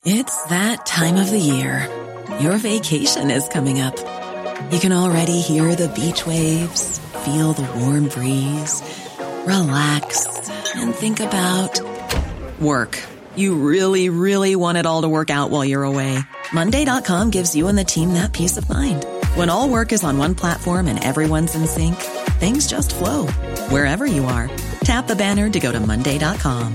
It's that time of the year. Your vacation is coming up. You can already hear the beach waves, feel the warm breeze, relax, and think about work. You really, really want it all to work out while you're away. Monday.com gives you and the team that peace of mind. When all work is on one platform and everyone's in sync, things just flow. Wherever you are, tap the banner to go to Monday.com.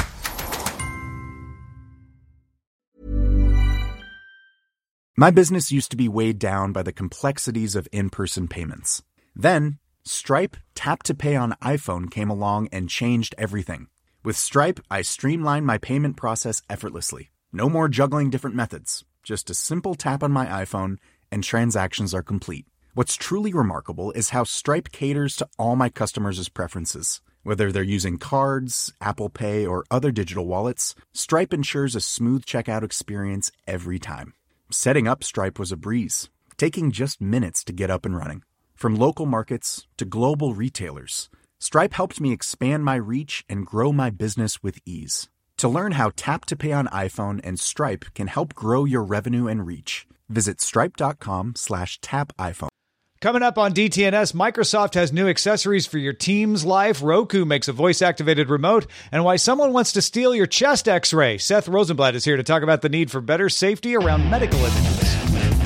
My business used to be weighed down by the complexities of in-person payments. Then, Stripe Tap to Pay on iPhone came along and changed everything. With Stripe, I streamlined my payment process effortlessly. No more juggling different methods. Just a simple tap on my iPhone and transactions are complete. What's truly remarkable is how Stripe caters to all my customers' preferences. Whether they're using cards, Apple Pay, or other digital wallets, Stripe ensures a smooth checkout experience every time. Setting up Stripe was a breeze, taking just minutes to get up and running. From local markets to global retailers, Stripe helped me expand my reach and grow my business with ease. To learn how Tap to Pay on iPhone and Stripe can help grow your revenue and reach, visit stripe.com/tapiphone. Coming up on DTNS, Microsoft has new accessories for your team's life. Roku makes a voice-activated remote, and why someone wants to steal your chest x-ray. Seth Rosenblatt is here to talk about the need for better safety around medical images.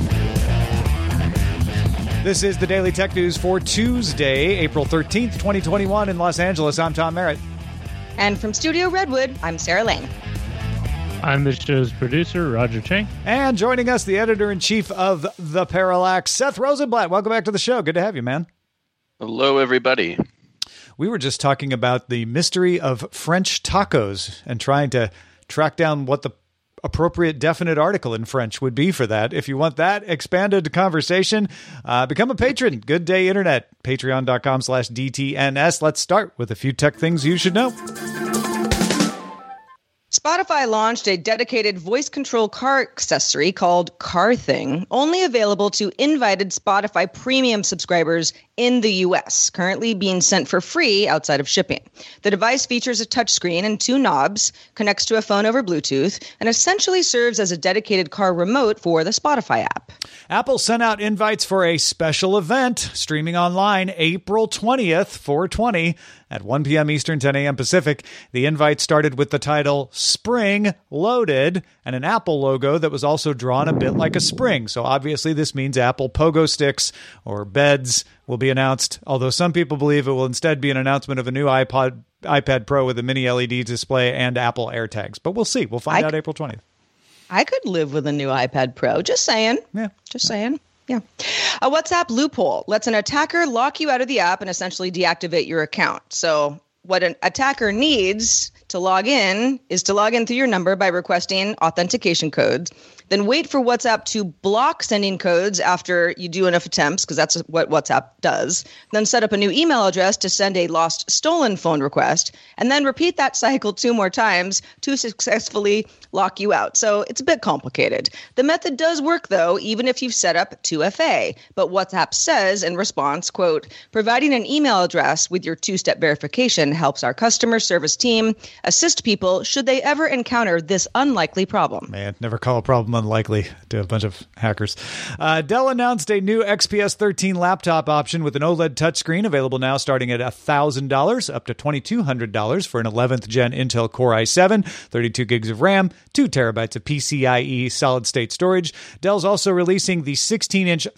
This is the Daily Tech News for Tuesday, April 13th, 2021 in Los Angeles. I'm Tom Merritt. And from Studio Redwood, I'm Sarah Lane. I'm the show's producer, Roger Chang. And joining us, the editor-in-chief of The Parallax, Seth Rosenblatt. Welcome back to the show. Good to have you, man. Hello, everybody. We were just talking about the mystery of French tacos and trying to track down what the appropriate definite article in French would be for that. If you want that expanded conversation, become a patron. Good Day Internet, patreon.com/DTNS. Let's start with a few tech things you should know. Spotify launched a dedicated voice control car accessory called Car Thing, only available to invited Spotify premium subscribers in the US, currently being sent for free outside of shipping. The device features a touchscreen and two knobs, connects to a phone over Bluetooth, and essentially serves as a dedicated car remote for the Spotify app. Apple sent out invites for a special event streaming online April 20th, 420, at 1 p.m. Eastern, 10 a.m. Pacific. The invite started with the title Spring Loaded and an Apple logo that was also drawn a bit like a spring. So obviously this means Apple Pogo Sticks or beds will be announced, although some people believe it will instead be an announcement of a new iPad Pro with a mini LED display and Apple AirTags. But we'll see. We'll find out April 20th. I could live with a new iPad Pro. Just saying. Yeah. Just saying. Yeah. A WhatsApp loophole lets an attacker lock you out of the app and essentially deactivate your account. So what an attacker needs to log in is to log in through your number by requesting authentication codes, then wait for WhatsApp to block sending codes after you do enough attempts, because that's what WhatsApp does, then set up a new email address to send a lost stolen phone request, and then repeat that cycle 2 more times to successfully lock you out. So it's a bit complicated. The method does work, though, even if you've set up 2FA. But WhatsApp says in response, quote, providing an email address with your 2-step verification helps our customer service team assist people should they ever encounter this unlikely problem. Man, never call a problem unlikely to a bunch of hackers. Dell announced a new XPS 13 laptop option with an OLED touchscreen, available now starting at $1,000 up to $2,200 for an 11th gen Intel Core i7, 32 gigs of RAM, 2 terabytes of PCIe solid-state storage. Dell's also releasing the 16-inch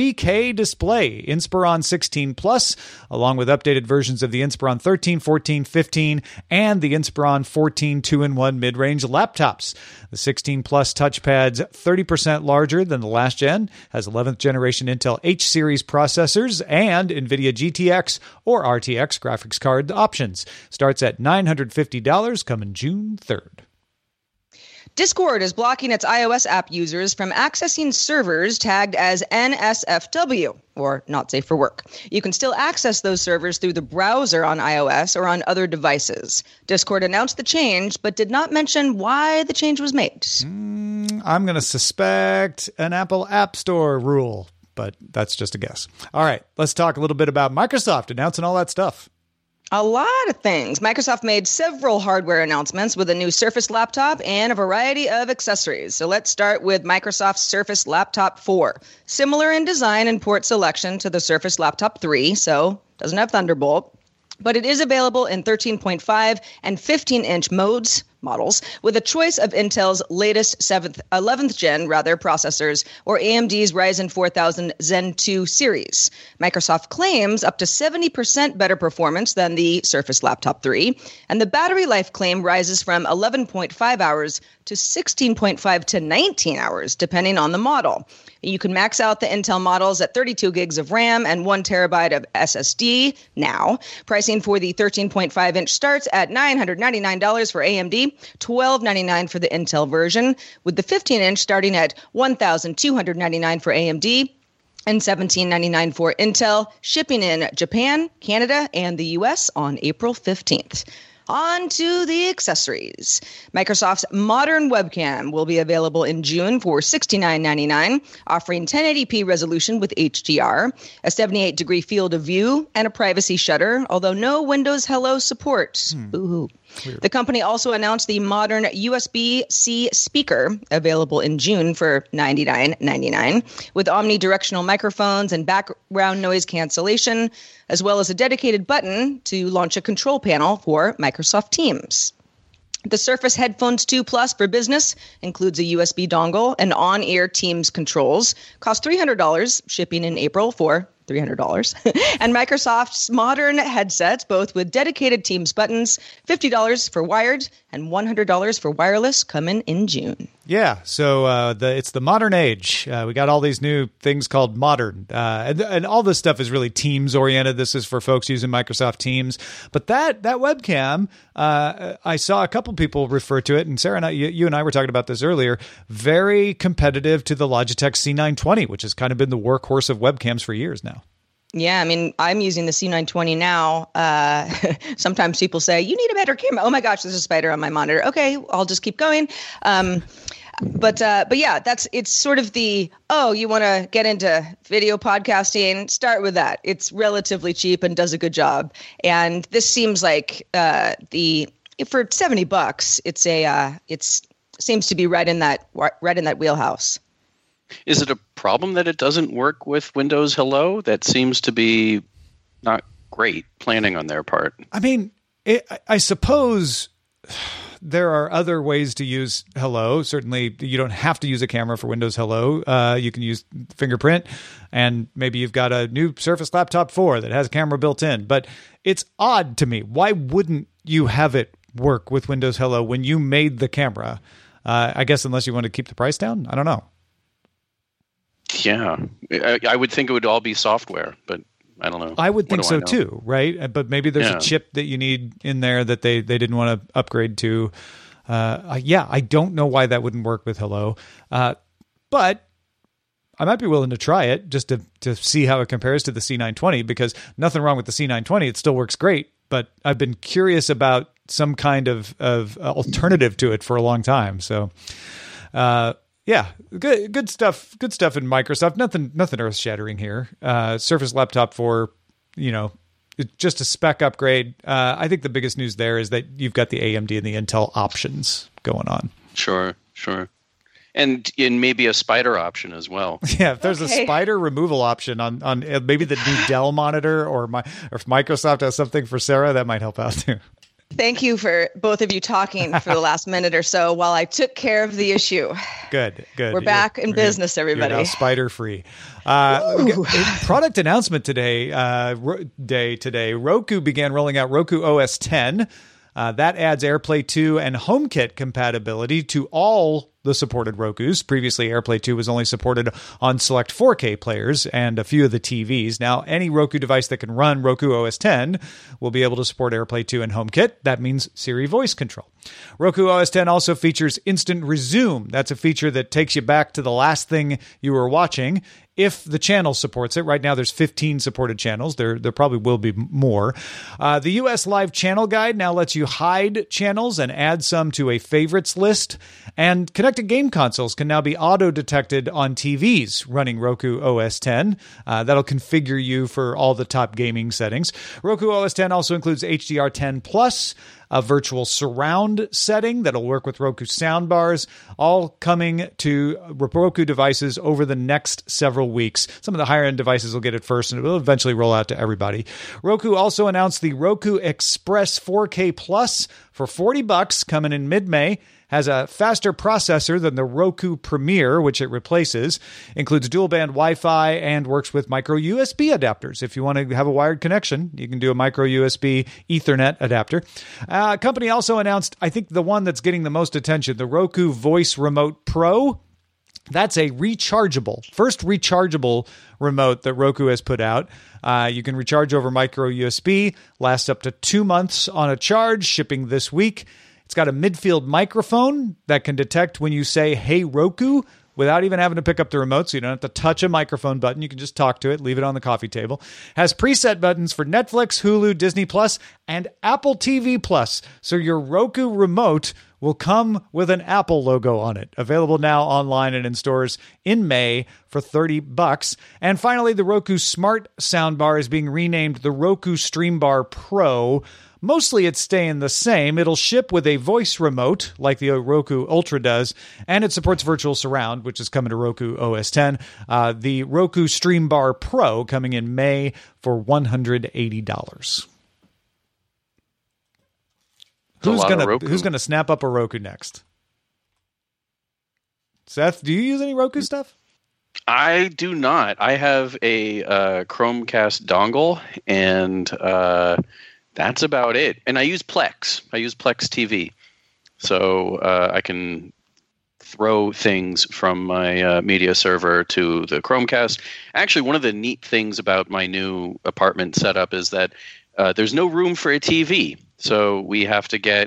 3K display, Inspiron 16 Plus, along with updated versions of the Inspiron 13, 14, 15, and the Inspiron 14 2-in-1 mid-range laptops. The 16 Plus touchpad's 30% larger than the last gen, has 11th generation Intel H series processors and NVIDIA GTX or RTX graphics card options. Starts at $950 coming June 3rd. Discord is blocking its iOS app users from accessing servers tagged as NSFW, or not safe for work. You can still access those servers through the browser on iOS or on other devices. Discord announced the change, but did not mention why the change was made. I'm going to suspect an Apple App Store rule, but that's just a guess. All right, let's talk a little bit about Microsoft announcing all that stuff. A lot of things. Microsoft made several hardware announcements with a new Surface laptop and a variety of accessories. So let's start with Microsoft's Surface Laptop 4. Similar in design and port selection to the Surface Laptop 3, so doesn't have Thunderbolt. But it is available in 13.5 and 15-inch models, with a choice of Intel's latest 11th gen processors or AMD's Ryzen 4000 Zen 2 series. Microsoft claims up to 70% better performance than the Surface Laptop 3, and the battery life claim rises from 11.5 hours to 16.5 to 19 hours, depending on the model. You can max out the Intel models at 32 gigs of RAM and 1 terabyte of SSD now. Pricing for the 13.5-inch starts at $999 for AMD, $1,299 for the Intel version, with the 15-inch starting at $1,299 for AMD and $1,799 for Intel, shipping in Japan, Canada, and the U.S. on April 15th. On to the accessories. Microsoft's modern webcam will be available in June for $69.99, offering 1080p resolution with HDR, a 78-degree field of view, and a privacy shutter, although no Windows Hello support. Boo-hoo. Weird. The company also announced the modern USB-C speaker, available in June for $99.99, with omnidirectional microphones and background noise cancellation, as well as a dedicated button to launch a control panel for Microsoft Teams. The Surface Headphones 2 Plus for Business includes a USB dongle and on-ear Teams controls. Cost $300, shipping in April for $300. And Microsoft's modern headsets, both with dedicated Teams buttons, $50 for wired and $100 for wireless, coming in June. Yeah, so it's the modern age. We got all these new things called modern, and all this stuff is really Teams oriented. This is for folks using Microsoft Teams. But that webcam, I saw a couple people refer to it, and Sarah and I, you and I were talking about this earlier. Very competitive to the Logitech C920, which has kind of been the workhorse of webcams for years now. Yeah, I mean, I'm using the C920 now. Sometimes people say, you need a better camera. Oh my gosh, there's a spider on my monitor. Okay, I'll just keep going. But yeah, it's sort of the, you want to get into video podcasting, start with that. It's relatively cheap and does a good job. And this seems like for $70, it seems to be right in that wheelhouse. Is it a problem that it doesn't work with Windows Hello? That seems to be not great planning on their part. I mean, I suppose there are other ways to use Hello. Certainly, you don't have to use a camera for Windows Hello. You can use fingerprint, and maybe you've got a new Surface Laptop 4 that has a camera built in. But it's odd to me. Why wouldn't you have it work with Windows Hello when you made the camera? I guess unless you want to keep the price down. I don't know. Yeah, I would think it would all be software, but I don't know. I would think so too, right? But maybe there's a chip that you need in there that they didn't want to upgrade to. I don't know why that wouldn't work with Hello, but I might be willing to try it just to see how it compares to the C920, because nothing wrong with the C920. It still works great, but I've been curious about some kind of alternative to it for a long time. So, yeah, good stuff. Good stuff in Microsoft. Nothing earth shattering here. Surface Laptop 4, it's just a spec upgrade. I think the biggest news there is that you've got the AMD and the Intel options going on. Sure. And maybe a spider option as well. Yeah, if there's a spider removal option on maybe the new Dell monitor, or if Microsoft has something for Sarah, that might help out too. Thank you for both of you talking for the last minute or so while I took care of the issue. Good. We're back in business, everybody. You're now spider-free. Product announcement today. Roku began rolling out Roku OS 10. That adds AirPlay 2 and HomeKit compatibility to all the supported Rokus. Previously, AirPlay 2 was only supported on select 4K players and a few of the TVs. Now, any Roku device that can run Roku OS 10 will be able to support AirPlay 2 and HomeKit. That means Siri voice control. Roku OS 10 also features Instant Resume. That's a feature that takes you back to the last thing you were watching, if the channel supports it. Right now, there's 15 supported channels. There probably will be more. The US Live Channel Guide now lets you hide channels and add some to a favorites list. And connect Protected game consoles can now be auto-detected on TVs running Roku OS X. That'll configure you for all the top gaming settings. Roku OS X also includes HDR10 Plus, a virtual surround setting that'll work with Roku soundbars, all coming to Roku devices over the next several weeks. Some of the higher-end devices will get it first, and it will eventually roll out to everybody. Roku also announced the Roku Express 4K Plus for $40 coming in mid-May. Has a faster processor than the Roku Premier, which it replaces, includes dual-band Wi-Fi, and works with micro USB adapters. If you want to have a wired connection, you can do a micro USB Ethernet adapter. Company also announced, I think the one that's getting the most attention, the Roku Voice Remote Pro. That's a first rechargeable remote that Roku has put out. You can recharge over micro USB, lasts up to 2 months on a charge, shipping this week. It's got a midfield microphone that can detect when you say, "Hey, Roku," without even having to pick up the remote, so you don't have to touch a microphone button. You can just talk to it, leave it on the coffee table. Has preset buttons for Netflix, Hulu, Disney Plus, and Apple TV Plus. So your Roku remote will come with an Apple logo on it. Available now online and in stores in May for $30. And finally, the Roku Smart Soundbar is being renamed the Roku Streambar Pro. Mostly it's staying the same. It'll ship with a voice remote like the Roku Ultra does, and it supports virtual surround, which is coming to Roku OS X. The Roku Streambar Pro coming in May for $180. Who's gonna snap up a Roku next? Seth, do you use any Roku stuff? I do not. I have a Chromecast dongle, and that's about it. And I use Plex. I use Plex TV. So I can throw things from my media server to the Chromecast. Actually, one of the neat things about my new apartment setup is that there's no room for a TV. So we have to get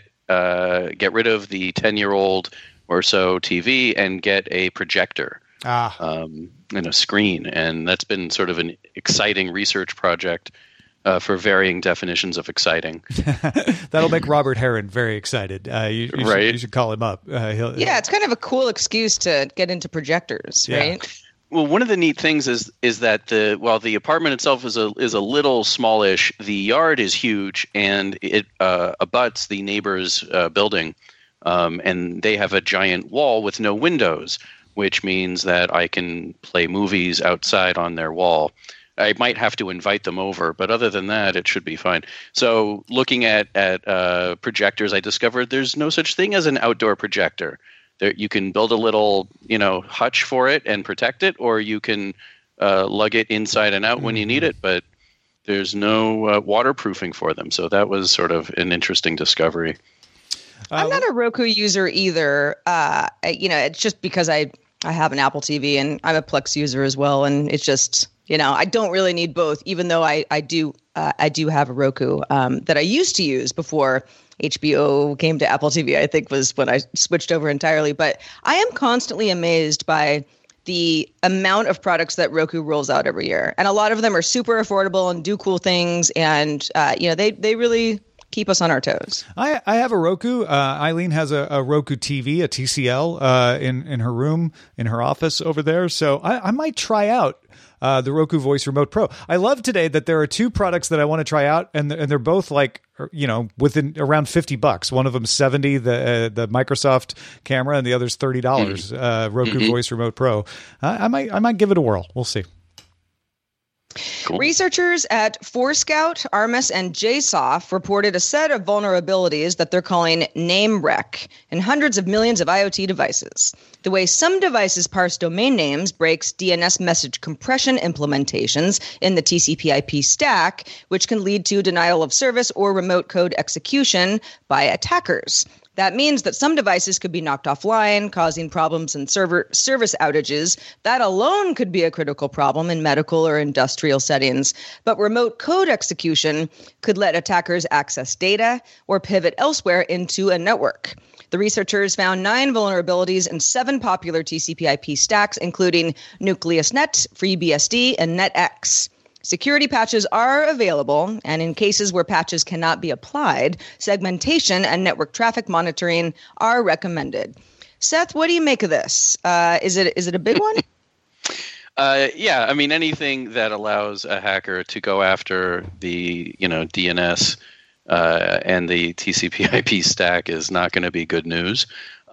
rid of the 10-year-old or so TV and get a projector and a screen. And that's been sort of an exciting research project for varying definitions of exciting. That'll make Robert Heron very excited. You should call him up. It's kind of a cool excuse to get into projectors, right? Well, one of the neat things is that while the apartment itself is a little smallish, the yard is huge, and it abuts the neighbor's building, and they have a giant wall with no windows, which means that I can play movies outside on their wall. I might have to invite them over, but other than that, it should be fine. So looking at projectors, I discovered there's no such thing as an outdoor projector. There, you can build a little, hutch for it and protect it, or you can lug it inside and out when you need it, but there's no waterproofing for them. So that was sort of an interesting discovery. I'm not a Roku user either. It's just because I have an Apple TV and I'm a Plex user as well. And it's just, I don't really need both, even though I do have a Roku that I used to use before HBO came to Apple TV, I think was when I switched over entirely. But I am constantly amazed by the amount of products that Roku rolls out every year. And a lot of them are super affordable and do cool things. And, they really keep us on our toes. I have a Roku. Eileen has a Roku TV, a TCL, in her room, in her office over there. So I might try out the Roku Voice Remote Pro. I love today that there are two products that I want to try out, and they're both within around $50. One of them $70, the Microsoft camera, and the other's $30. Roku Voice Remote Pro. I might give it a whirl. We'll see. Cool. Researchers at Forescout, Armis, and JSOF reported a set of vulnerabilities that they're calling name wreck in hundreds of millions of IoT devices. The way some devices parse domain names breaks DNS message compression implementations in the TCP/IP stack, which can lead to denial of service or remote code execution by attackers. That means that some devices could be knocked offline, causing problems in service outages. That alone could be a critical problem in medical or industrial settings. But remote code execution could let attackers access data or pivot elsewhere into a network. The researchers found 9 vulnerabilities in 7 popular TCP/IP stacks, including NucleusNet, FreeBSD, and NetX. Security patches are available, and in cases where patches cannot be applied, segmentation and network traffic monitoring are recommended. Seth, what do you make of this? Is it a big one? Yeah, I mean, anything that allows a hacker to go after the DNS and the TCP/IP stack is not going to be good news.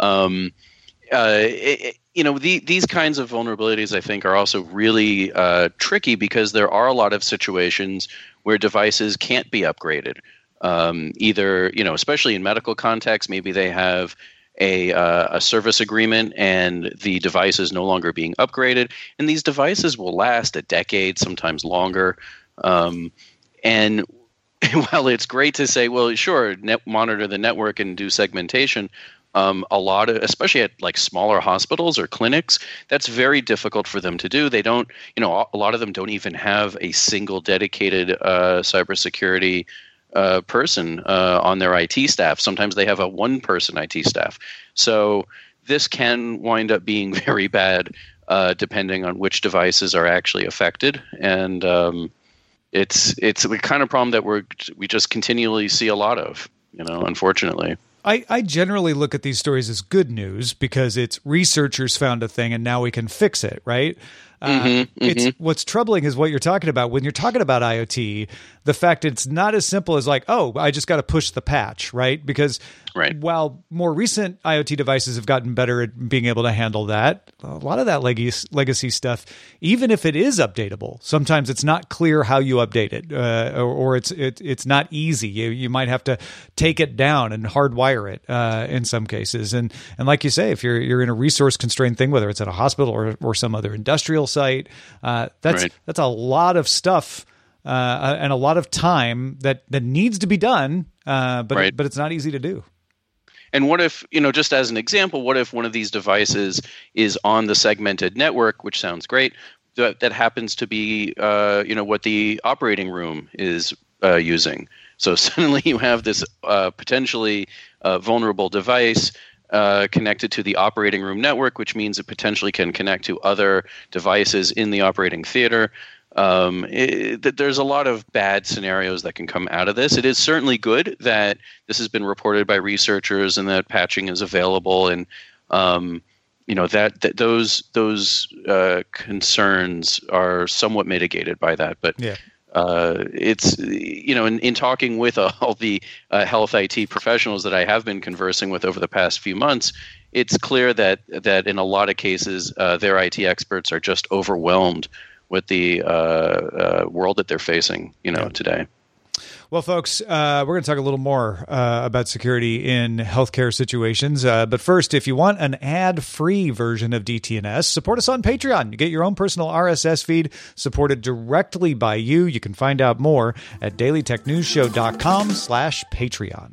These kinds of vulnerabilities, I think, are also really tricky because there are a lot of situations where devices can't be upgraded. Either, especially in medical context, maybe they have a service agreement and the device is no longer being upgraded, and these devices will last a decade, sometimes longer. And while it's great to say, well, sure, monitor the network and do segmentation, a lot of, especially at like smaller hospitals or clinics, that's very difficult for them to do. They don't, a lot of them don't even have a single dedicated cybersecurity person on their IT staff. Sometimes they have a one-person IT staff. So this can wind up being very bad depending on which devices are actually affected. And it's the kind of problem that we just continually see a lot of, unfortunately. I generally look at these stories as good news because it's researchers found a thing and now we can fix it, right? It's what's troubling is what you're talking about. When you're talking about IoT, the fact it's not as simple as like, oh, I just got to push the patch, right? Because while more recent IoT devices have gotten better at being able to handle that, a lot of that legacy stuff, even if it is updatable, sometimes it's not clear how you update it, or it's not easy. You might have to take it down and hardwire it in some cases. And like you say, if you're in a resource constrained thing, whether it's at a hospital or some other industrial site, that's a lot of stuff and a lot of time that needs to be done, but it's not easy to do. And what if, just as an example, what if one of these devices is on the segmented network, which sounds great, that happens to be, what the operating room is using. So suddenly you have this potentially vulnerable device connected to the operating room network, which means it potentially can connect to other devices in the operating theater. There's a lot of bad scenarios that can come out of this. It is certainly good that this has been reported by researchers and that patching is available, and that those concerns are somewhat mitigated by that. But it's in talking with all the health IT professionals that I have been conversing with over the past few months, it's clear that in a lot of cases their IT experts are just overwhelmed with the world that they're facing, today. Well, folks, we're going to talk a little more about security in healthcare situations. But first, if you want an ad-free version of DTNS, support us on Patreon. You get your own personal RSS feed supported directly by you. You can find out more at dailytechnewsshow.com/Patreon.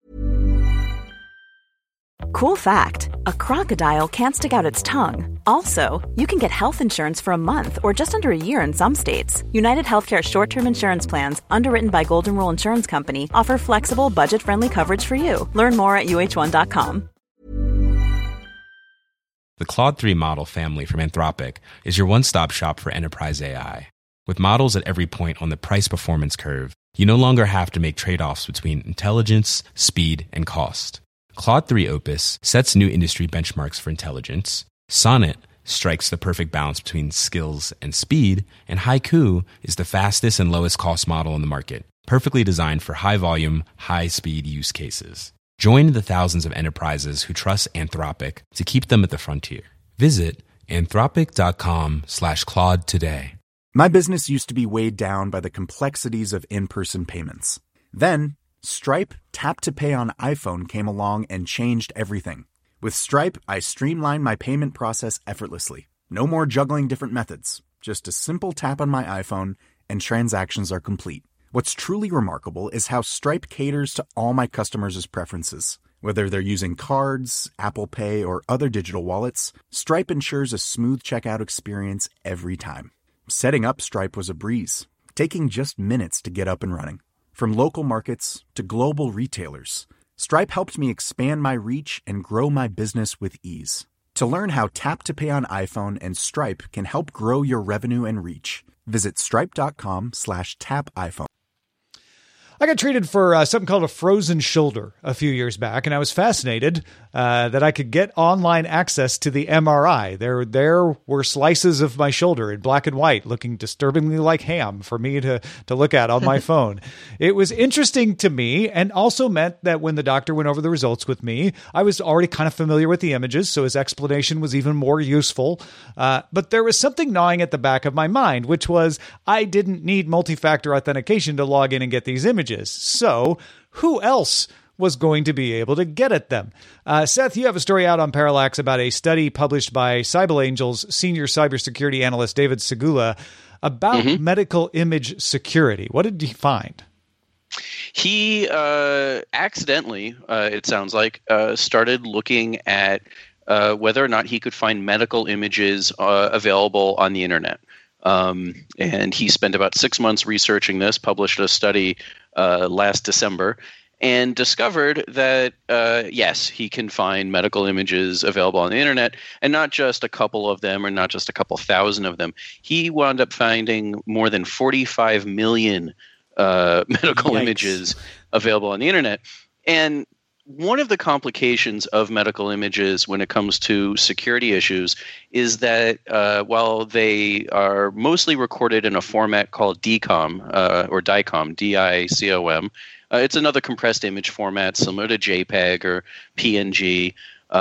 Cool fact, a crocodile can't stick out its tongue. Also, you can get health insurance for a month or just under a year in some states. United Healthcare short-term insurance plans, underwritten by Golden Rule Insurance Company, offer flexible, budget-friendly coverage for you. Learn more at uh1.com. The Claude 3 model family from Anthropic is your one-stop shop for enterprise AI. With models at every point on the price-performance curve, you no longer have to make trade-offs between intelligence, speed, and cost. Claude 3 Opus sets new industry benchmarks for intelligence. Sonnet strikes the perfect balance between skills and speed. And Haiku is the fastest and lowest cost model in the market, perfectly designed for high-volume, high-speed use cases. Join the thousands of enterprises who trust Anthropic to keep them at the frontier. Visit anthropic.com/Claude today. My business used to be weighed down by the complexities of in-person payments. Then, Stripe Tap to Pay on iPhone came along and changed everything. With Stripe, I streamlined my payment process effortlessly. No more juggling different methods. Just a simple tap on my iPhone and transactions are complete. What's truly remarkable is how Stripe caters to all my customers' preferences. Whether they're using cards, Apple Pay, or other digital wallets, Stripe ensures a smooth checkout experience every time. Setting up Stripe was a breeze, taking just minutes to get up and running. From local markets to global retailers, Stripe helped me expand my reach and grow my business with ease. To learn how Tap to Pay on iPhone and Stripe can help grow your revenue and reach, visit stripe.com/tapiphone. I got treated for something called a frozen shoulder a few years back, and I was fascinated that I could get online access to the MRI. There were slices of my shoulder in black and white, looking disturbingly like ham for me to look at on my phone. It was interesting to me, and also meant that when the doctor went over the results with me, I was already kind of familiar with the images, so his explanation was even more useful. But there was something gnawing at the back of my mind, which was I didn't need multi-factor authentication to log in and get these images. So who else was going to be able to get at them? Seth, you have a story out on Parallax about a study published by CyberAngel's senior cybersecurity analyst David Segula about medical image security. What did he find? He accidentally, it sounds like, started looking at whether or not he could find medical images available on the internet. And he spent about 6 months researching this, published a study last December, and discovered that, yes, he can find medical images available on the internet, and not just a couple of them or not just a couple thousand of them. He wound up finding more than 45 million medical images available on the internet. And one of the complications of medical images when it comes to security issues is that while they are mostly recorded in a format called DICOM, or DICOM, D-I-C-O-M, it's another compressed image format similar to JPEG or PNG.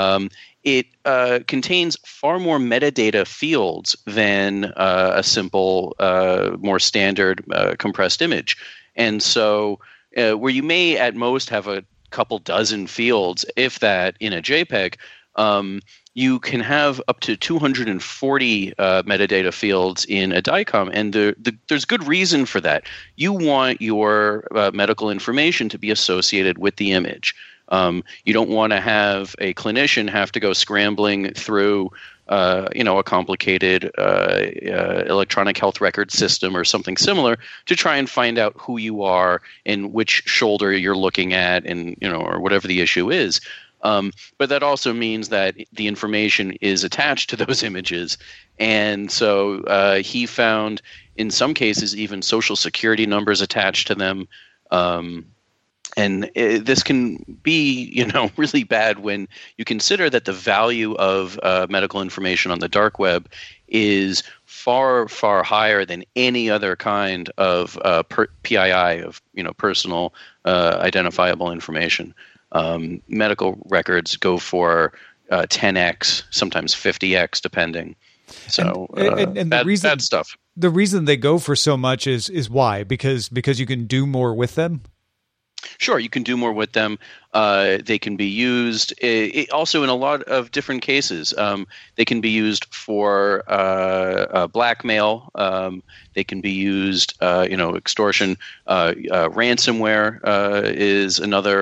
It contains far more metadata fields than a simple, more standard compressed image. And so where you may at most have a couple dozen fields, if that, in a JPEG, you can have up to 240 metadata fields in a DICOM, and there's good reason for that. You want your medical information to be associated with the image. You don't want to have a clinician have to go scrambling through a complicated electronic health record system or something similar to try and find out who you are and which shoulder you're looking at, and or whatever the issue is. But that also means that the information is attached to those images, and so he found in some cases even social security numbers attached to them. And this can be, really bad when you consider that the value of medical information on the dark web is far, far higher than any other kind of PII, of personal identifiable information. Medical records go for 10x, sometimes 50x, depending. So and bad stuff. The reason they go for so much is why? Because you can do more with them. Sure, you can do more with them. They can be used also in a lot of different cases. They can be used for blackmail. They can be used, extortion. Ransomware is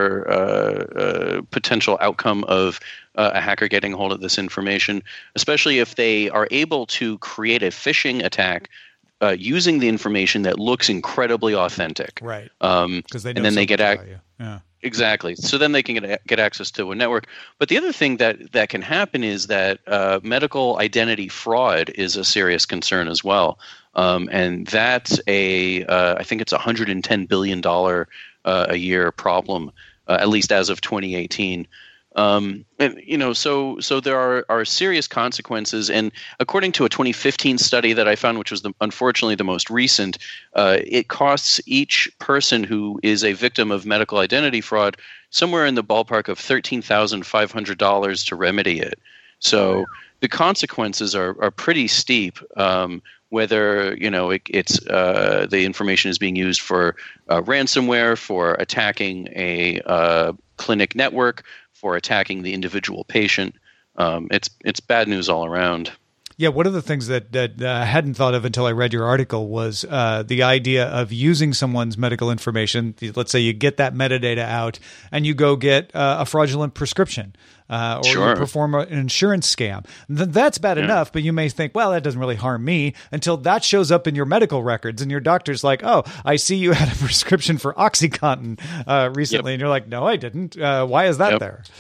another potential outcome of a hacker getting hold of this information, especially if they are able to create a phishing attack using the information that looks incredibly authentic, right? Because they know, and then they get yeah. Exactly. So then they can get access to a network. But the other thing that can happen is that medical identity fraud is a serious concern as well, and that's I think it's $110 billion a year problem, at least as of 2018. And so there are serious consequences, and according to a 2015 study that I found, which was unfortunately the most recent, it costs each person who is a victim of medical identity fraud somewhere in the ballpark of $13,500 to remedy it. So the consequences are pretty steep. Whether it's the information is being used for ransomware, for attacking a clinic network, for attacking the individual patient. It's bad news all around. Yeah, one of the things that I hadn't thought of until I read your article was the idea of using someone's medical information. Let's say you get that metadata out and you go get a fraudulent prescription or you perform an insurance scam. That's bad enough, but you may think, well, that doesn't really harm me, until that shows up in your medical records and your doctor's like, oh, I see you had a prescription for OxyContin recently. And you're like, no, I didn't. Why is that there?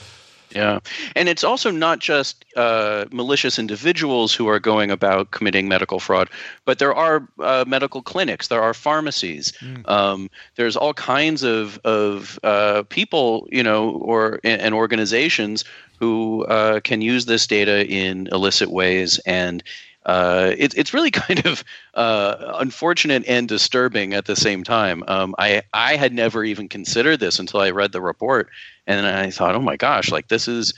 Yeah. And it's also not just malicious individuals who are going about committing medical fraud, but there are medical clinics, there are pharmacies, there's all kinds of people, and organizations who can use this data in illicit ways. And it's really kind of unfortunate and disturbing at the same time. I had never even considered this until I read the report, and I thought, oh my gosh, like this is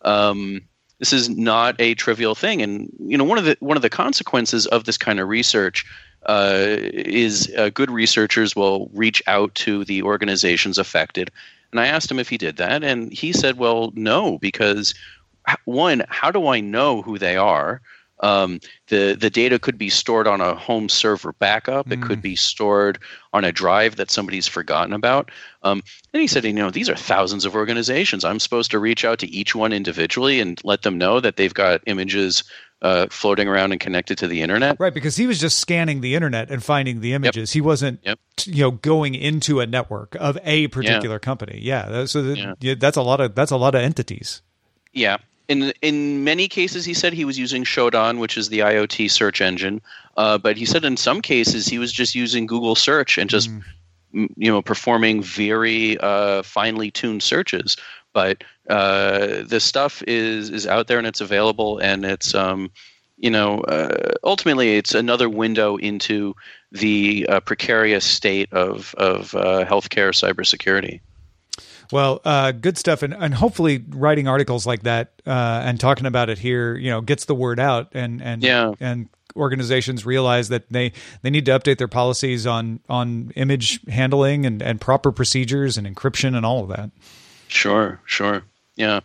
not a trivial thing. And one of the consequences of this kind of research is good researchers will reach out to the organizations affected. And I asked him if he did that, and he said, well, no, because one, how do I know who they are? The data could be stored on a home server backup. It could be stored on a drive that somebody's forgotten about. And he said, these are thousands of organizations. I'm supposed to reach out to each one individually and let them know that they've got images floating around and connected to the internet. Right, because he was just scanning the internet and finding the images. Yep. He wasn't, going into a network of a particular company. Yeah, so that's a lot of entities. Yeah. In many cases, he said he was using Shodan, which is the IoT search engine. But he said in some cases he was just using Google search and just performing very finely tuned searches. But this stuff is out there and it's available, and it's ultimately it's another window into the precarious state of healthcare cybersecurity. Well, good stuff, and hopefully writing articles like that and talking about it here, gets the word out, and organizations realize that they need to update their policies on image handling and proper procedures and encryption and all of that. Sure, yeah,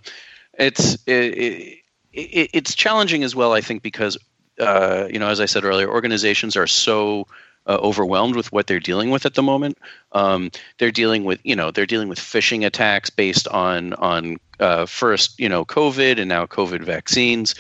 it's challenging as well, I think, because as I said earlier, organizations are so overwhelmed with what they're dealing with at the moment. They're dealing with phishing attacks based on first COVID and now COVID vaccines.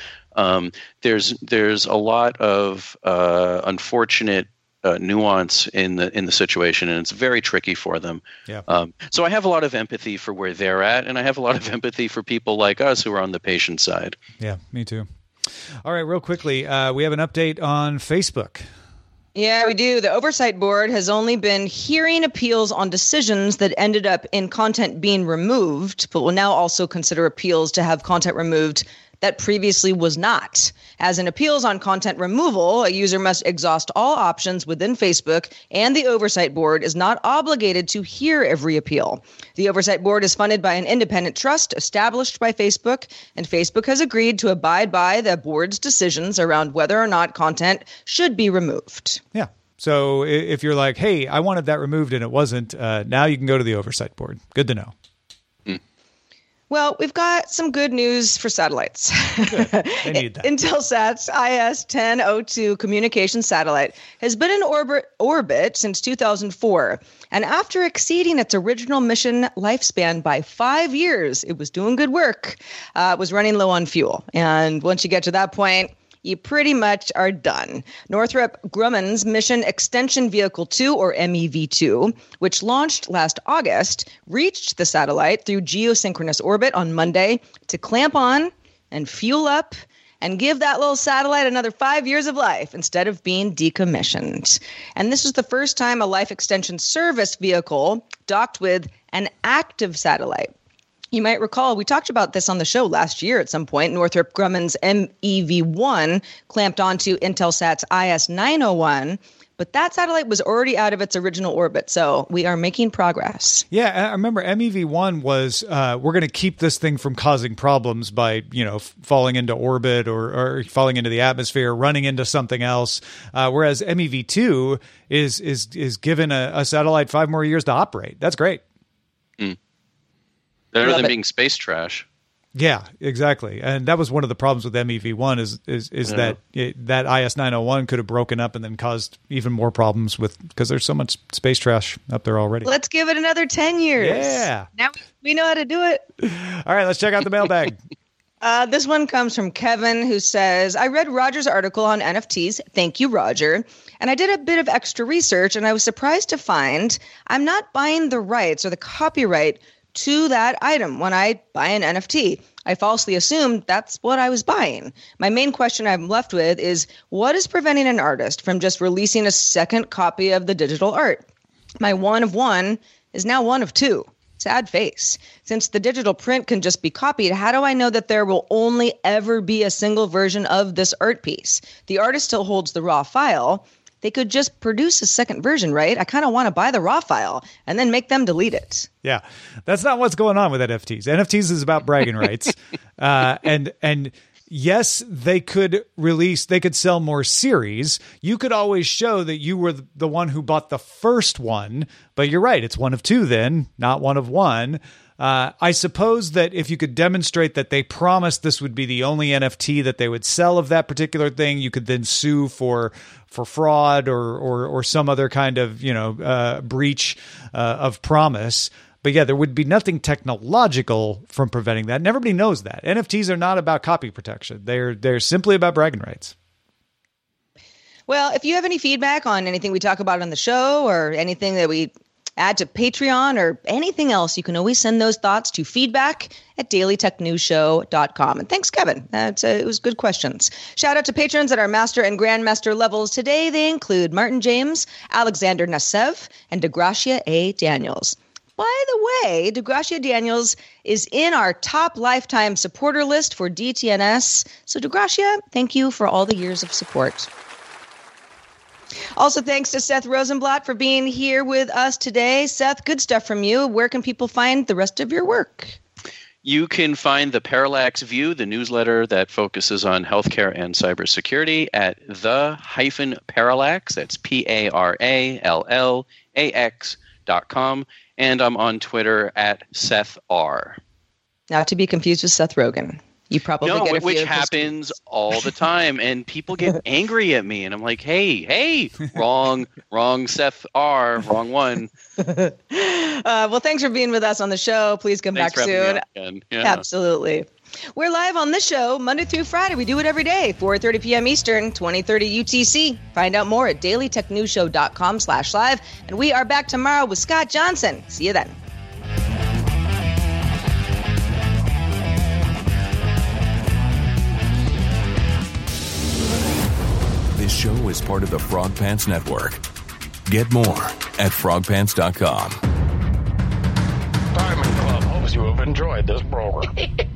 There's a lot of unfortunate nuance in the situation, and it's very tricky for them. Yeah. So I have a lot of empathy for where they're at, and I have a lot of empathy for people like us who are on the patient side. Yeah, me too. All right, real quickly, we have an update on Facebook. Yeah, we do. The Oversight Board has only been hearing appeals on decisions that ended up in content being removed, but will now also consider appeals to have content removed that previously was not. As in appeals on content removal, a user must exhaust all options within Facebook, and the Oversight Board is not obligated to hear every appeal. The Oversight Board is funded by an independent trust established by Facebook, and Facebook has agreed to abide by the board's decisions around whether or not content should be removed. Yeah. So if you're like, hey, I wanted that removed and it wasn't, now you can go to the Oversight Board. Good to know. Well, we've got some good news for satellites. Good. They need that. Intelsat's IS-1002 communication satellite has been in orbit since 2004. And after exceeding its original mission lifespan by 5 years, it was doing good work. It was running low on fuel. And once you get to that point, you pretty much are done. Northrop Grumman's Mission Extension Vehicle 2, or MEV-2, which launched last August, reached the satellite through geosynchronous orbit on Monday to clamp on and fuel up and give that little satellite another 5 years of life instead of being decommissioned. And this is the first time a life extension service vehicle docked with an active satellite. You might recall we talked about this on the show last year at some point. Northrop Grumman's MEV-1 clamped onto Intelsat's IS-901, but that satellite was already out of its original orbit, so we are making progress. Yeah, I remember MEV-1 was, we're going to keep this thing from causing problems by, falling into orbit or falling into the atmosphere, running into something else, whereas MEV-2 is given a satellite 5 more years to operate. That's great. Mm. Better than being space trash. Yeah, exactly. And that was one of the problems with MEV-1 is that that IS-901 could have broken up and then caused even more problems because there's so much space trash up there already. Let's give it another 10 years. Yeah. Now we know how to do it. All right, let's check out the mailbag. This one comes from Kevin, who says, I read Roger's article on NFTs. Thank you, Roger. And I did a bit of extra research, and I was surprised to find I'm not buying the rights or the copyright to that item when I buy an NFT. I falsely assumed that's what I was buying. My main question I'm left with is, what is preventing an artist from just releasing a second copy of the digital art? My one of one is now one of two. Sad face. Since the digital print can just be copied, how do I know that there will only ever be a single version of this art piece? The artist still holds the raw file. They could just produce a second version, right? I kind of want to buy the raw file and then make them delete it. Yeah, that's not what's going on with NFTs. NFTs is about bragging rights. And yes, they could sell more series. You could always show that you were the one who bought the first one, but you're right. It's one of two then, not one of one. I suppose that if you could demonstrate that they promised this would be the only NFT that they would sell of that particular thing, you could then sue for fraud or some other kind of, breach of promise. But yeah, there would be nothing technological from preventing that. And everybody knows that. NFTs are not about copy protection. They're simply about bragging rights. Well, if you have any feedback on anything we talk about on the show or anything that we add to Patreon or anything else, you can always send those thoughts to feedback@dailytechnewsshow.com. And thanks, Kevin. It was good questions. Shout out to patrons at our master and grandmaster levels. Today, they include Martin James, Alexander Nasev, and DeGracia A. Daniels. By the way, DeGracia Daniels is in our top lifetime supporter list for DTNS. So DeGracia, thank you for all the years of support. Also, thanks to Seth Rosenblatt for being here with us today. Seth, good stuff from you. Where can people find the rest of your work? You can find the Parallax View, the newsletter that focuses on healthcare and cybersecurity, at the-parallax. That's PARALLAX.com. And I'm on Twitter at Seth R. Not to be confused with Seth Rogen. You probably get a few which happens all the time, and people get angry at me, and I'm like, hey, wrong Seth R, wrong one. Well, thanks for being with us on the show. Please come back soon. Yeah. Absolutely. We're live on this show Monday through Friday. We do it every day, 4:30 p.m. Eastern, 20:30 UTC. Find out more at dailytechnewsshow.com/live. And we are back tomorrow with Scott Johnson. See you then. This show is part of the Frog Pants Network. Get more at frogpants.com. Diamond Club hopes you have enjoyed this program.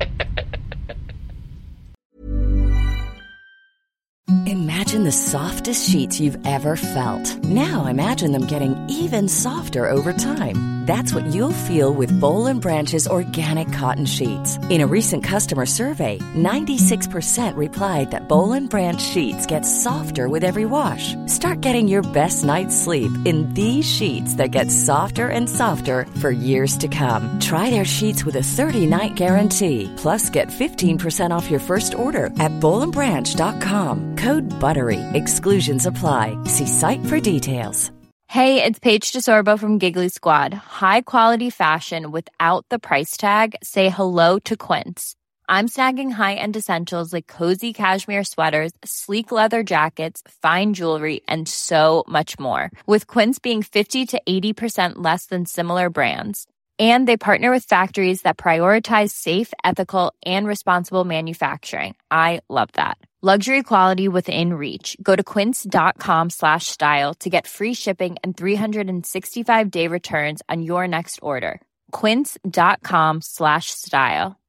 Imagine the softest sheets you've ever felt. Now imagine them getting even softer over time. That's what you'll feel with Boll & Branch's organic cotton sheets. In a recent customer survey, 96% replied that Boll & Branch sheets get softer with every wash. Start getting your best night's sleep in these sheets that get softer and softer for years to come. Try their sheets with a 30-night guarantee. Plus, get 15% off your first order at bollandbranch.com. Code BUTTERY. Exclusions apply. See site for details. Hey, it's Paige DeSorbo from Giggly Squad. High quality fashion without the price tag. Say hello to Quince. I'm snagging high-end essentials like cozy cashmere sweaters, sleek leather jackets, fine jewelry, and so much more. With Quince being 50 to 80% less than similar brands. And they partner with factories that prioritize safe, ethical, and responsible manufacturing. I love that. Luxury quality within reach. Go to quince.com/style to get free shipping and 365-day returns on your next order. Quince.com/style.